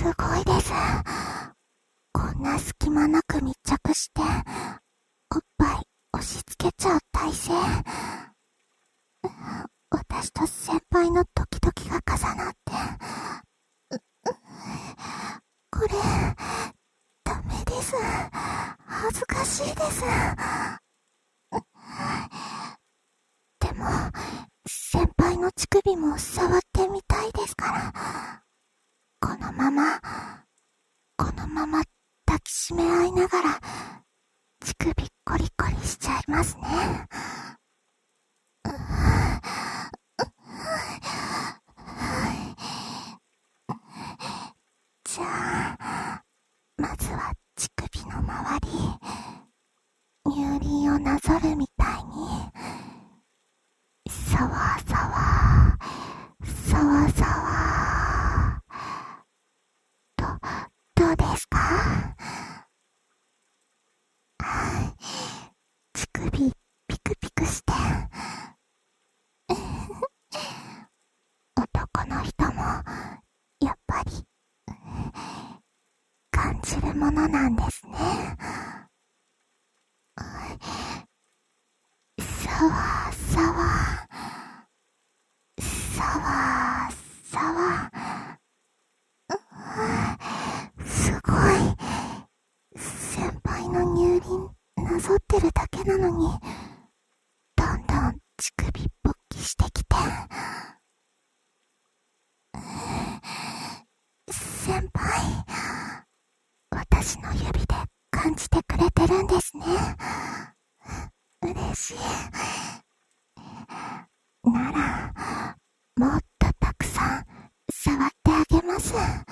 ごいです。こんな隙間なく密着して、おっぱい押し付けちゃう体勢。私と先輩のドキドキが重なって、これ、ダメです。恥ずかしいです。でも、先輩の乳首も触ってみたいですから、このまま抱きしめ合いながら、乳首コリコリしちゃいますね。じゃあ、まずは乳首の周り、乳輪をなぞるみたいに、さわさわ、さわさわ、どうですか？乳首ピクピクして男の人もやっぱり感じるものなんですね。さわさわ、さわさわ、すごい。先輩の乳輪なぞってるだけなのに、どんどん乳首勃起してきて、先輩、私の指で感じてくれてるんですね。嬉しい。なら、もっとたくさん触ってあげます。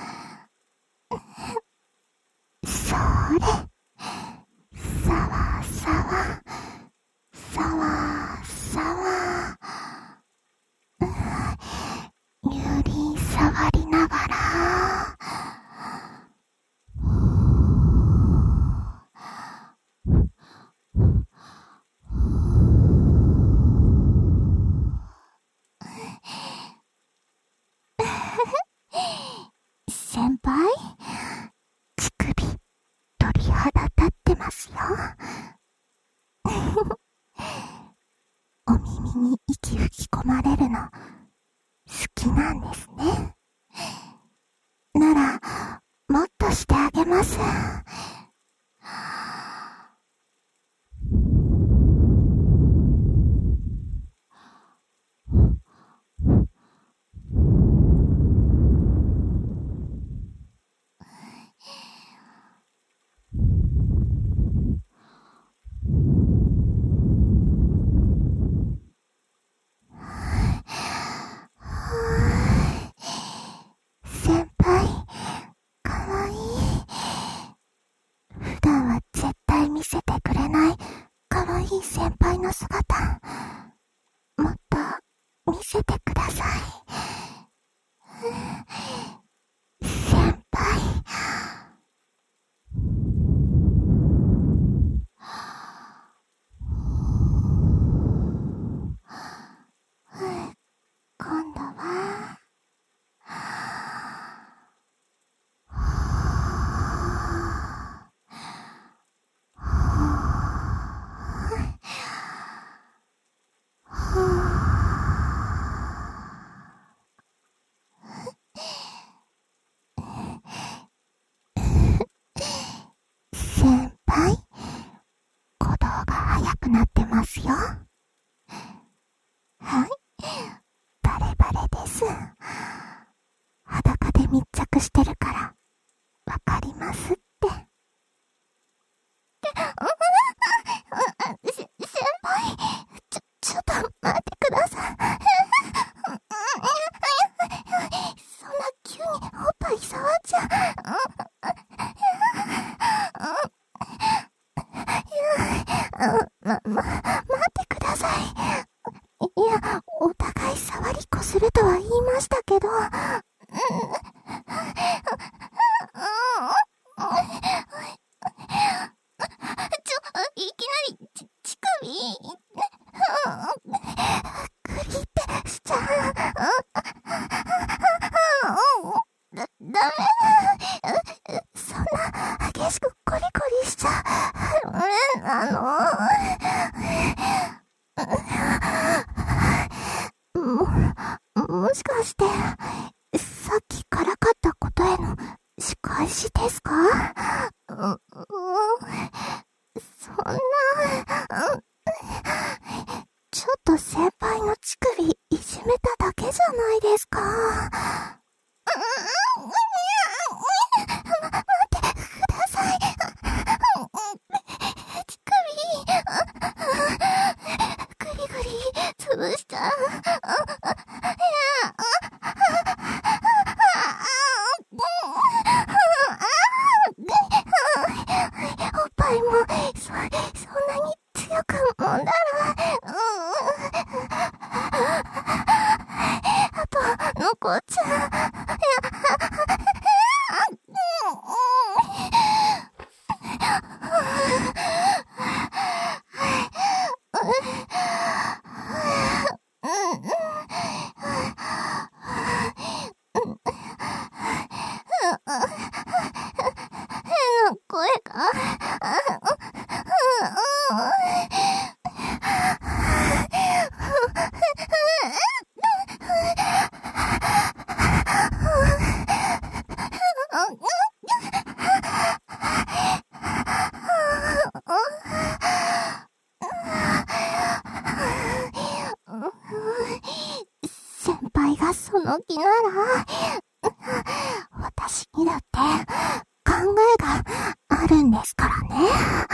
それ。さわさわ、さわさわ。乳輪触りながら、先輩、乳首鳥肌立ってますよ。お耳に息吹き込まれるの好きなんですね。なら、もっとしてあげます。先輩、かわいい。普段は絶対見せてくれないかわいい先輩の姿、もっと見せてください。先輩。今度は、先輩、鼓動が速くなってますよ。はい、バレバレです。裸で密着してるから、わかりますって。先輩、ちょっと待ってください。そんな急におっぱい触っちゃ。待ってくだそんな激しくコリコリしちゃ、もしかして、さっきからかったことへの仕返しですか？そんな、ちょっと先輩の乳首いじめただけじゃないですか。待ってください。乳首、ぐりぐり潰しちゃう。おっぱいもそんなに強く揉んだら、あと残っちゃう。変な声が。先輩がその気なら、私にだって考えがあるんですからね。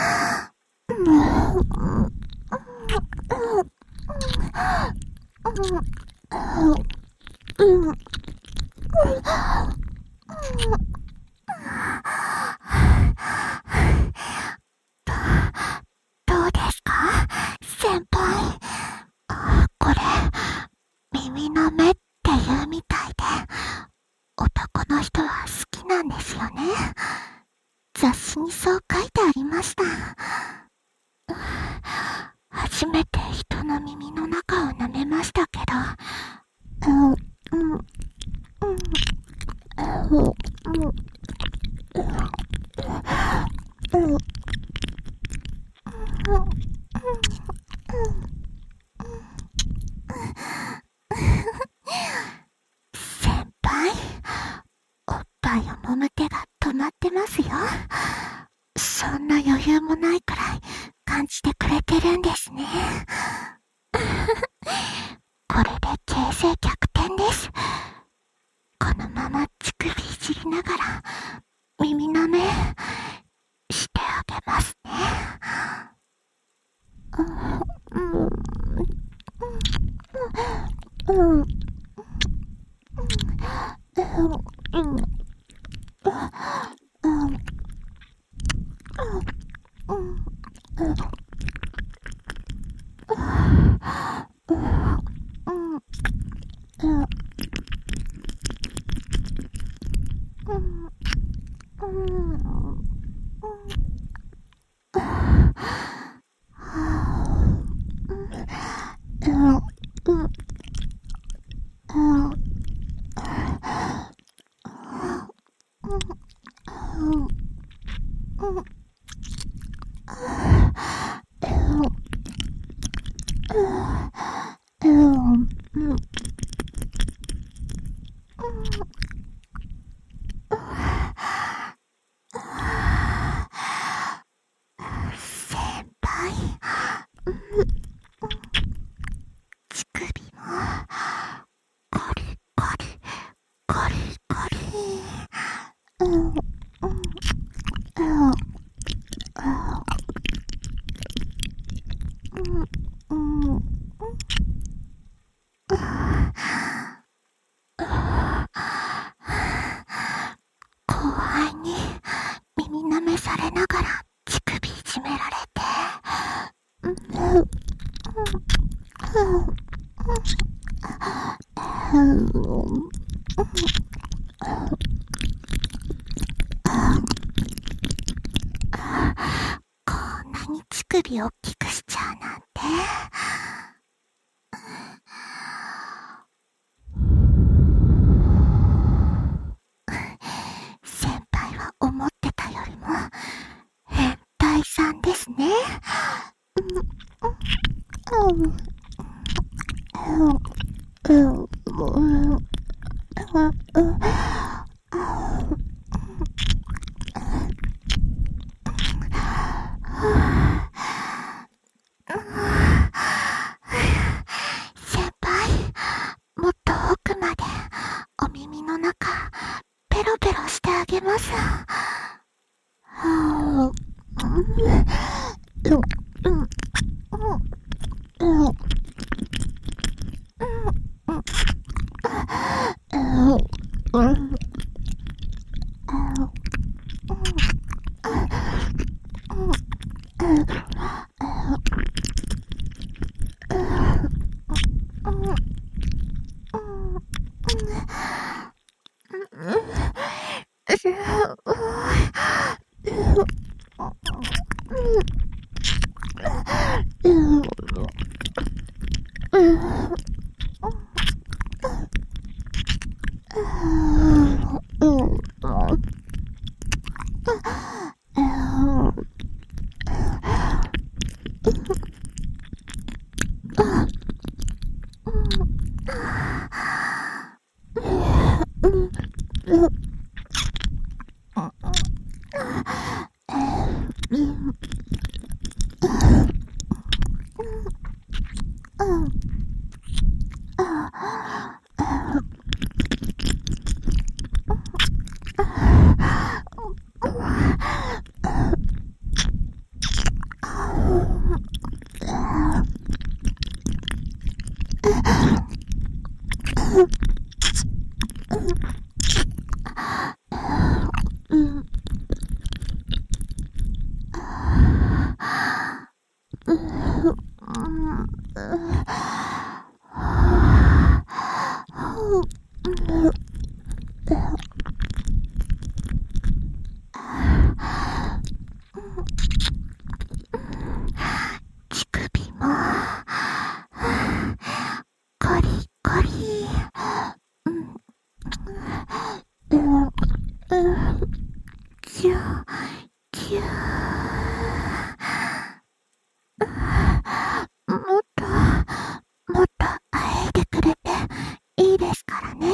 どうですか先輩。これ、耳の目って言うみたいで、男の人は好きなんですよね。雑誌にそう書いてありました。初めて人の耳の中を舐めましたけど、先輩、おっぱいを揉む手が止まってますよ。そんな余裕もないくらい感じてくれてるんですね。これで形勢逆転です。このまま乳首いじりながら耳の目してあげますね。先輩、乳首もコリコリコリコリ。後輩に耳舐めされながら乳首いじめられて、こんなに乳首大きくしちゃうなんて。 乳首もコリコリ。キューキュー。もっともっとあえてくれていいですからね。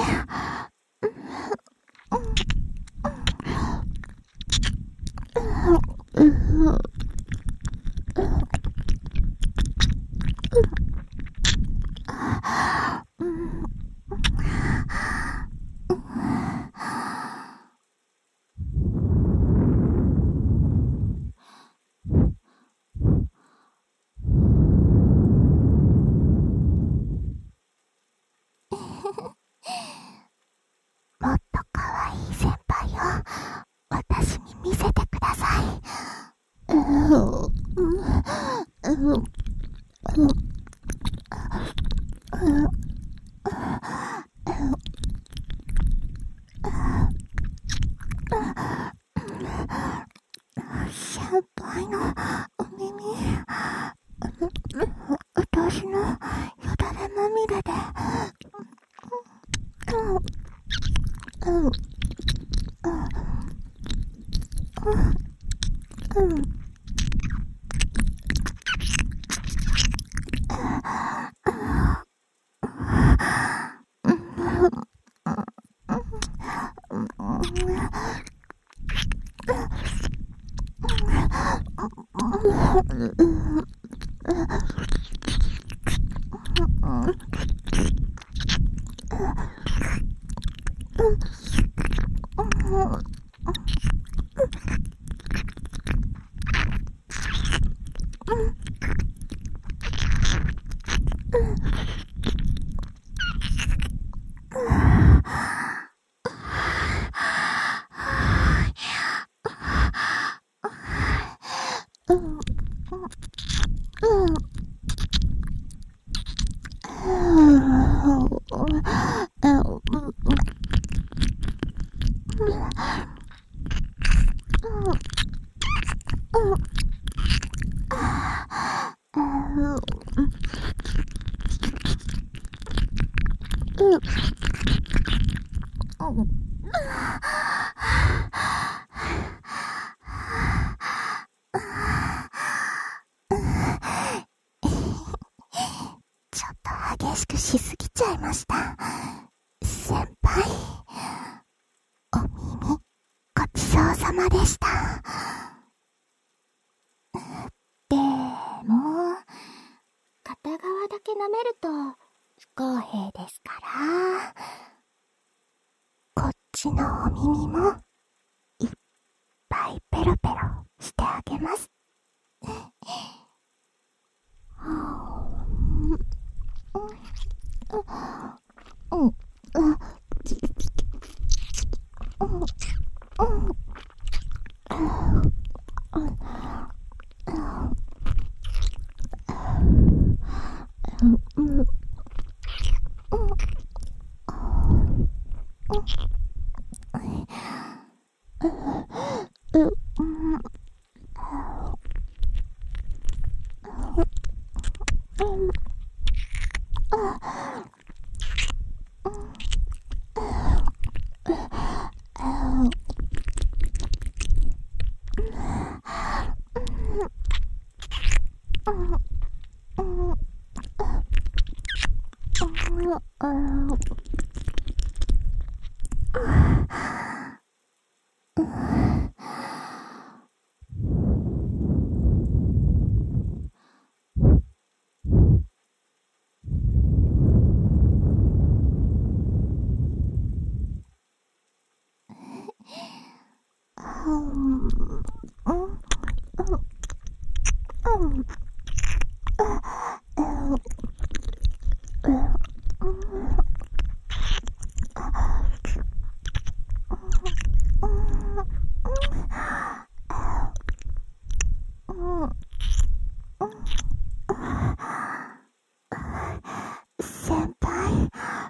もっと可愛い先輩を私に見せてください。先輩のお耳、私のよだれまみれで、ちょっと激しくしすぎちゃいました。先輩、お耳ごちそうさまでした。でも、片側だけ舐めると不公平ですから、こっちのお耳もいっます。先輩、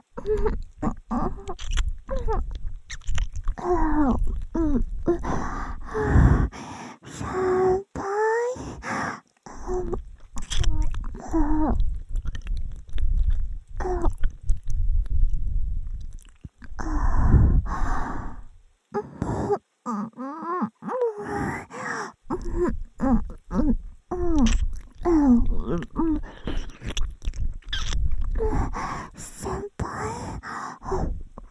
先輩、先輩、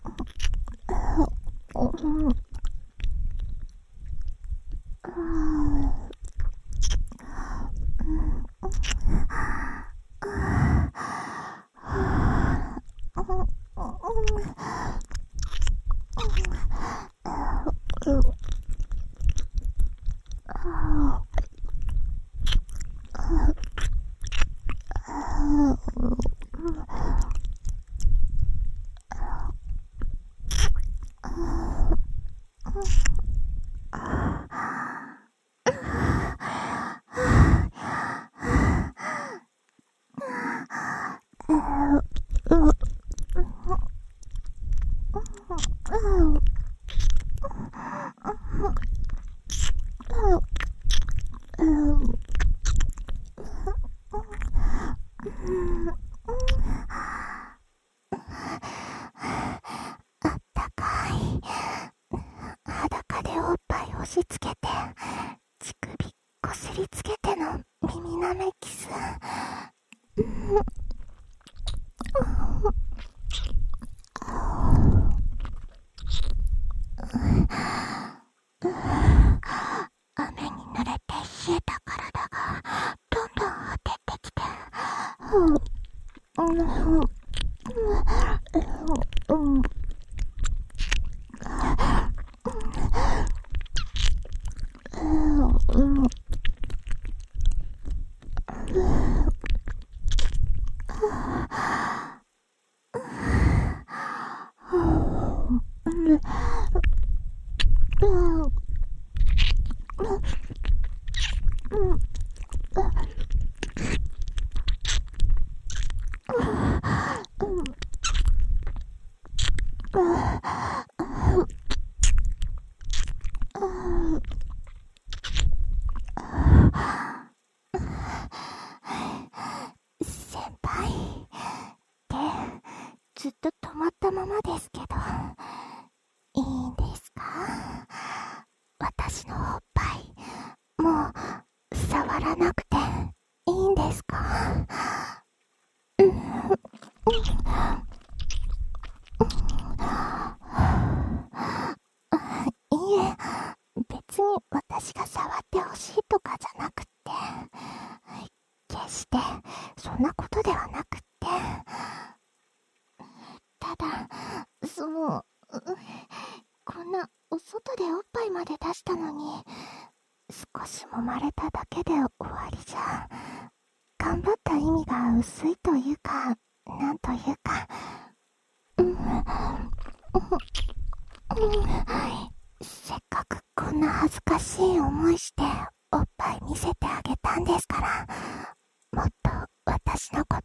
あったかい裸でおっぱい押し付けて乳首こすりつけての耳なめキス、雨に濡れて冷えた体がどんどん当ててきて、先輩手ずっと止まったままですけど、いいんですか？私のおっぱいもう触らなくていいんですか？いいえ、別に私が触ってほしいとかじゃなくって、決してそんなことではなくって、ただこんなお外でおっぱいまで出したのに、 少し揉まれただけで終わりじゃ、頑張った意味が薄いというか、なんというか、せっかくこんな恥ずかしい思いしておっぱい見せてあげたんですから、もっと私のこと、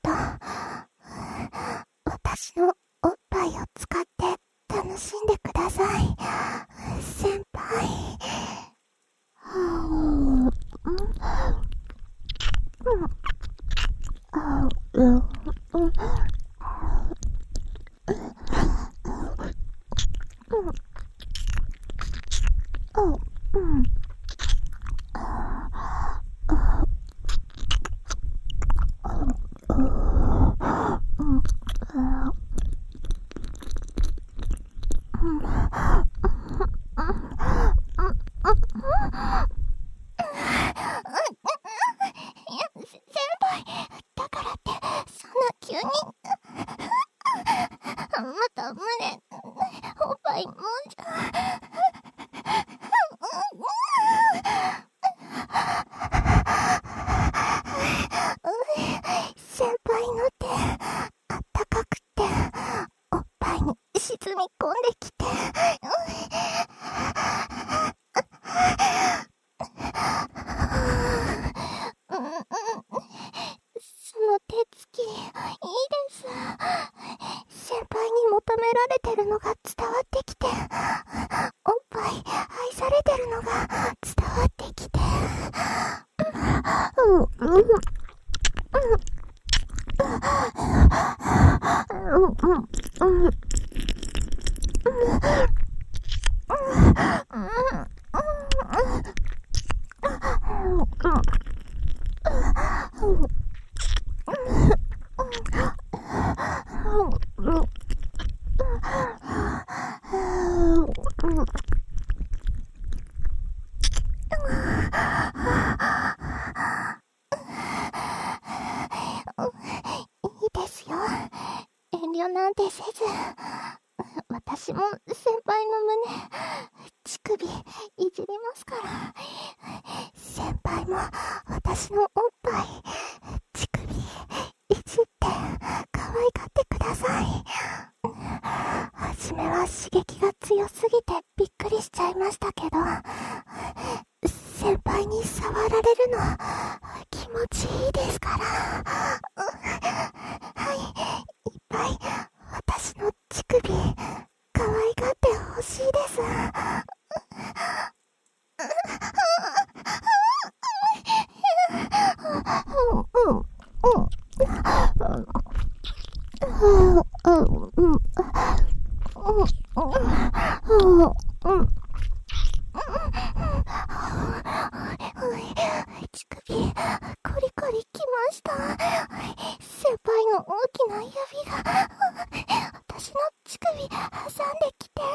私のおっぱいを使って楽しんでください、先輩。先輩、だからってそんな急にまた胸おっぱいもんじゃ先輩の手あったかくておっぱいに沈み込んできて、その手つきいいです。先輩に求められてるのが伝わってきて、おっぱい愛されてるのが伝わってきて、いいですよ。遠慮なんてせず、私も先輩の胸、乳首いじりますから。先輩も私のおっぱい、乳首いじって可愛がってください。初めは刺激が強すぎてびっくりしちゃいましたけど、先輩に触られるの気持ちいいですから。はい、いっぱい私の乳首可愛がってほしいです。乳首コリコリきました。先輩の大きな指が私の乳首挟んできて、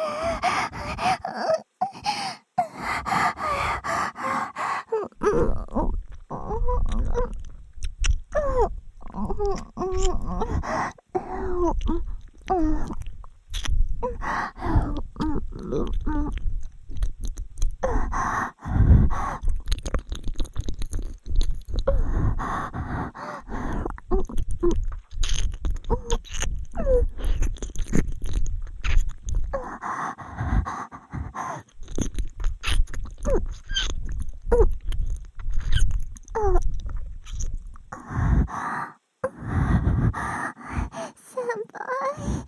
先輩。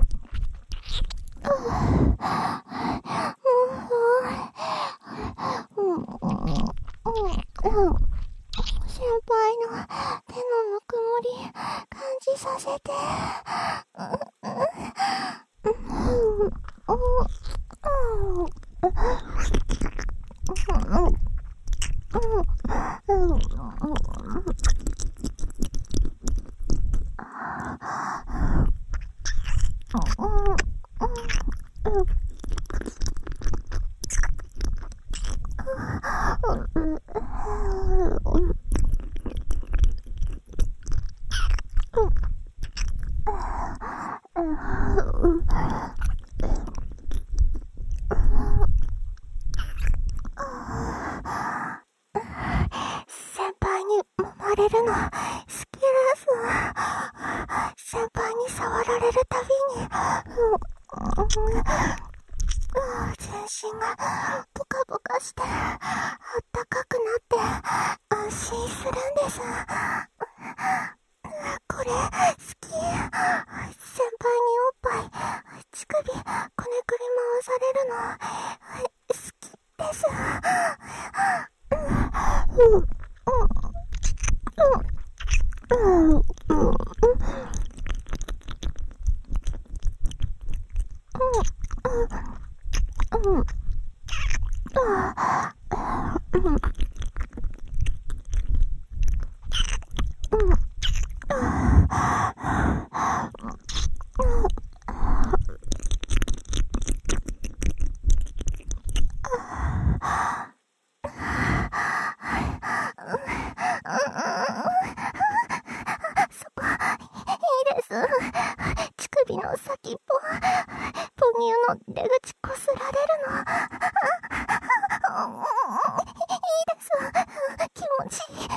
もれるの好きです。先輩に触られるたびに、全身がポカポカしてあったかくなって安心するんです。これ好き。先輩におっぱい、乳首、こねくり回されるの好きです。乳首の先っぽ、母乳の出口こすられるの。いいです。気持ちいいです。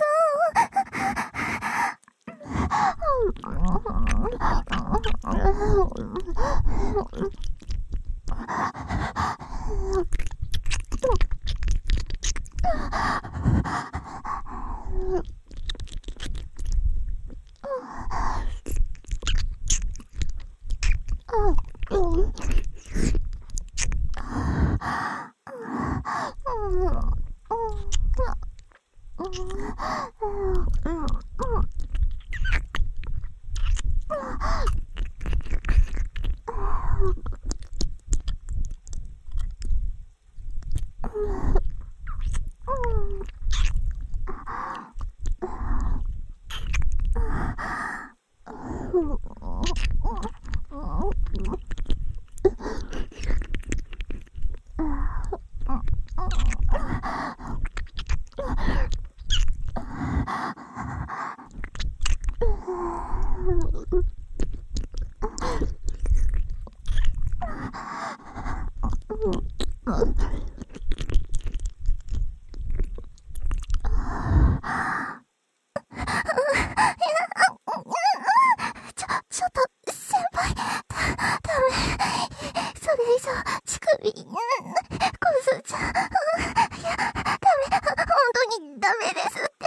ちょっと、先輩、ダメ。それ以上、乳首、こすっちゃ、いや、ダメ、本当にダメですって。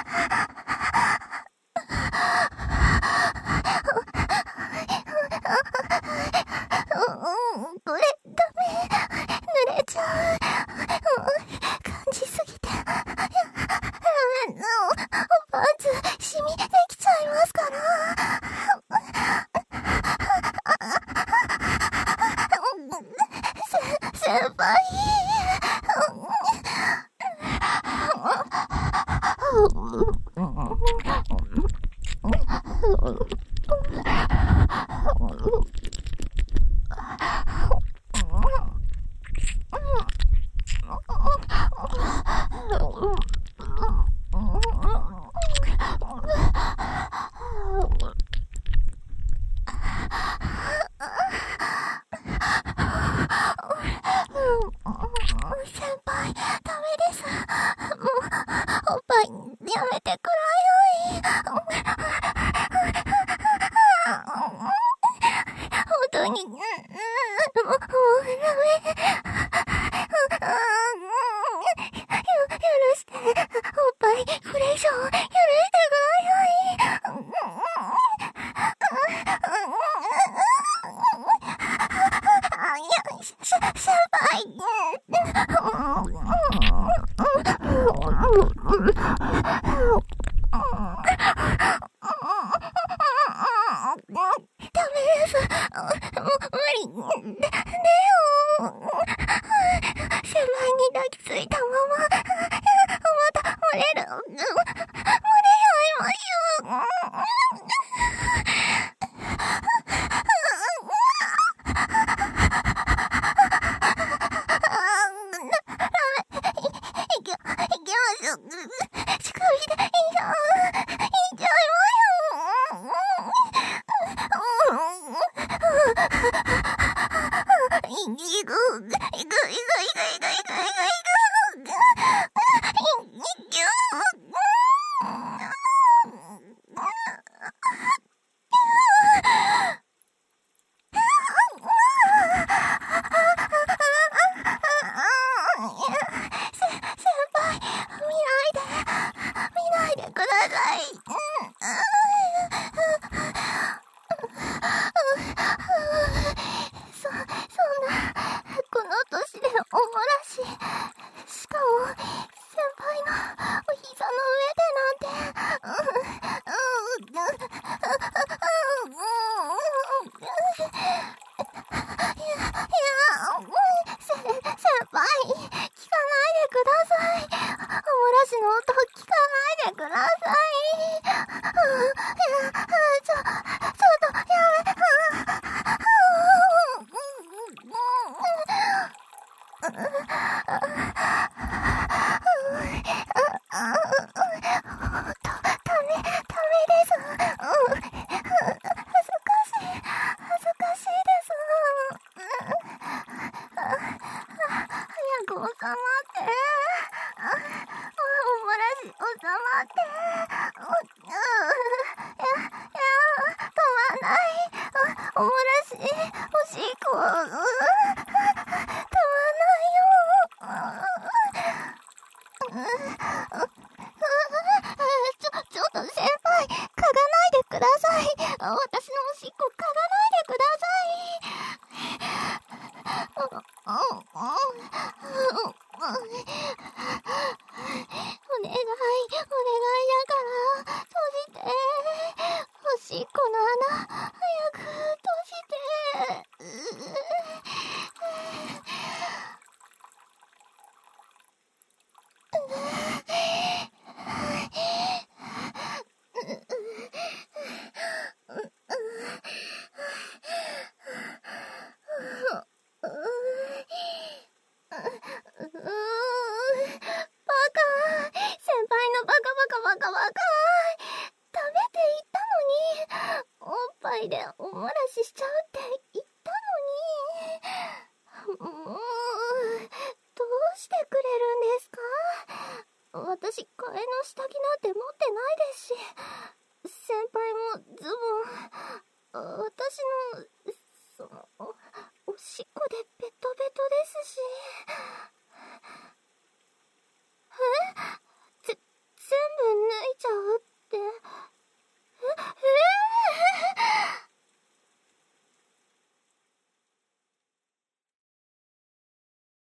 これ、ダメ。濡れちゃう。感じすぎて。パンツ、シミできちゃいますから。先輩。先輩、ダメです。もう、おっぱい、やめてください。本当に、もうダメ。許して、おっぱい、これ以上、許してください。先輩。ダメです。もう無理。ねえよ。先輩に抱きついたまま、また漏れる。漏れちゃいますよ。いけます。乳首でいいよ。いっちゃいますよ。いく。 しでおもらし、しかも先輩のお膝の上でなんて、先輩、聞かないでください。おもらしの音聞かないでください。ちょっとやめ。ダメです。恥ずかしいです。早く収まって。おもらし収まって。止まない。おもらし、おしっこ。止まないよ。ちょっと先輩、嗅がないでください。私のおしっこ嗅がないでください。お願いだから閉じて。おしっこの穴早く閉じて。バカ。先輩のバカ。ダメって言ったのに。おっぱいでおもらししちゃうって言ったのに。もう、どうしてくれるんですか？私、替えの下着なんて持ってないですし、先輩もズボン、私の、おしっこでベトベトですし。